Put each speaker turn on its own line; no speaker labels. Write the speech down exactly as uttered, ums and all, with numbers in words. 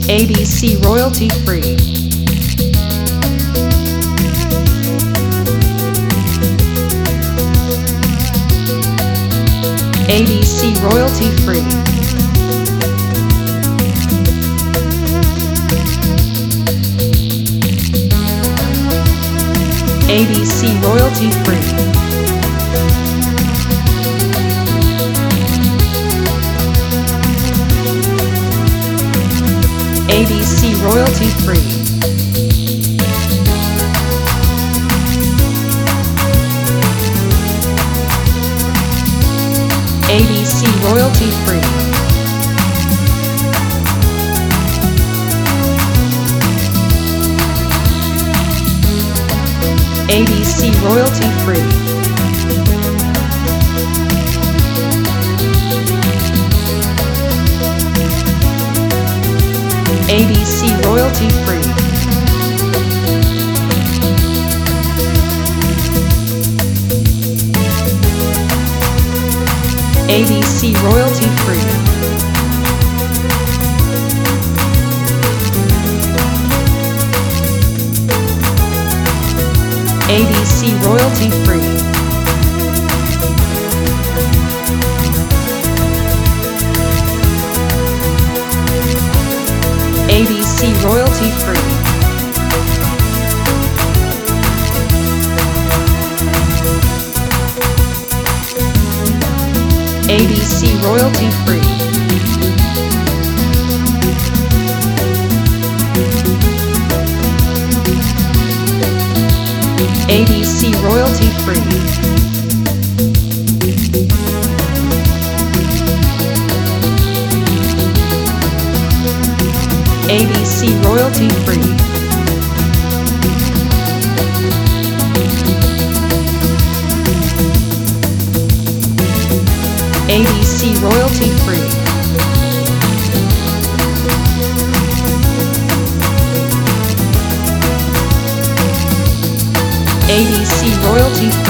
A B C royalty free. A B C royalty free. A B C royalty free. A B C royalty free. A B C royalty free. A B C royalty free. A B C royalty free. A B C royalty free. A B C royalty free. A B C royalty free. A B C royalty free. A B C royalty free. A B C royalty free. A B C royalty free. A B C royalty free.